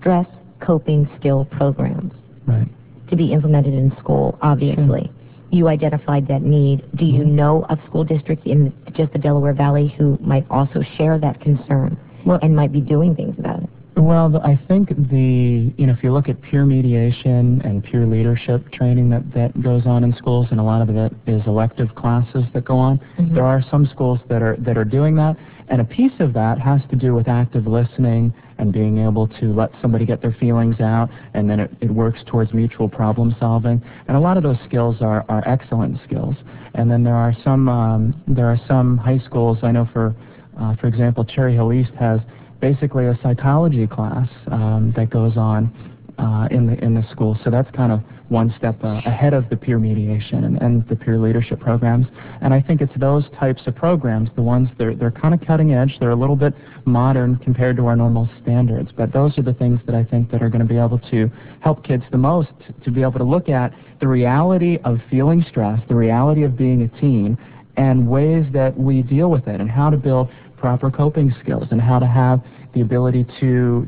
stress coping skill programs Right. to be implemented in school, obviously. You identified that need. Do you know of school districts in just the Delaware Valley who might also share that concern and might be doing things about it? Well, I think if you look at peer mediation and peer leadership training that goes on in schools, and a lot of it is elective classes that go on, there are some schools that are doing that, and a piece of that has to do with active listening and being able to let somebody get their feelings out, and then it works towards mutual problem solving. And a lot of those skills are excellent skills. And then there are some high schools, I know for example, Cherry Hill East has basically a psychology class that goes on in the school. So that's kind of one step ahead of the peer mediation and the peer leadership programs. And I think it's those types of programs, the ones they're kind of cutting edge. They're a little bit modern compared to our normal standards. But those are the things that I think that are going to be able to help kids the most to be able to look at the reality of feeling stress, the reality of being a teen, and ways that we deal with it, and how to build proper coping skills, and how to have the ability to